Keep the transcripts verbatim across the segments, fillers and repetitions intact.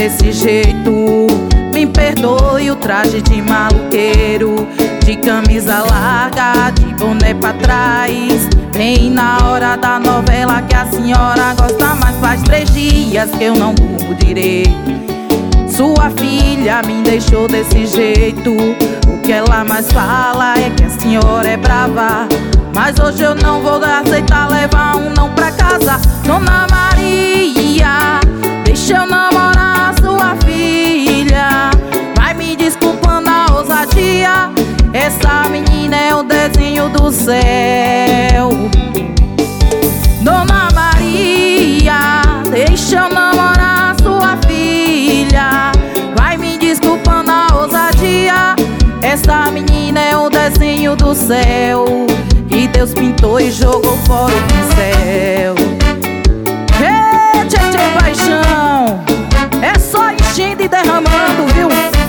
desse jeito. Me perdoe o traje de maluqueiro, de camisa larga, de boné pra trás. Bem na hora da novela que a senhora gosta, mas faz três dias que eu não durmo direito. Sua filha me deixou desse jeito. O que ela mais fala é que a senhora é brava, mas hoje eu não vou aceitar levar um não pra casa. Dona Maria, deixa eu namorar a sua filha. Vai me desculpando a ousadia, essa menina é o desenho do céu. Dona Maria, deixa eu namorar a sua filha. Vai me desculpando a ousadia, essa menina é o desenho do céu, que Deus pintou e jogou fora o pincel. Ei, tchê, tchê, paixão, é só enchendo e derramando, viu?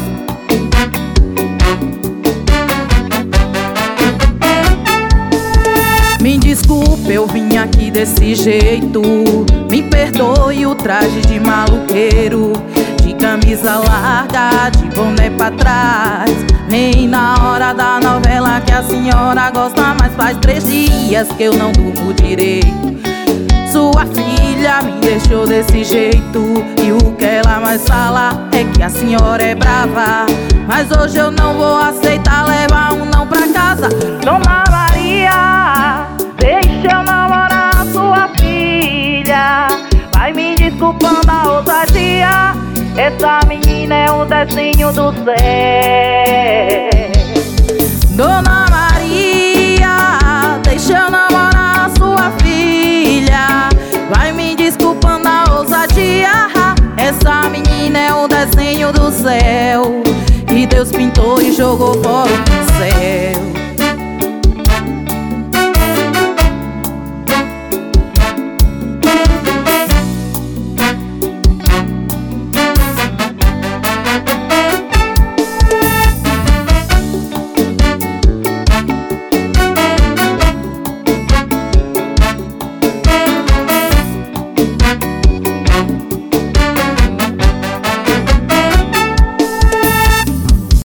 Me desculpe, eu vim aqui desse jeito. Me perdoe o traje de maluqueiro, de camisa larga, de boné pra trás. Vem na hora da novela que a senhora gosta, mas faz três dias que eu não durmo direito. Sua filha me deixou desse jeito, e o que ela mais fala é que a senhora é brava, mas hoje eu não vou aceitar levar um não pra casa. Dona Maria, deixa eu namorar a sua filha. Vai me desculpando a ousadia, essa menina é o desenho do céu. Dona Maria, deixa eu namorar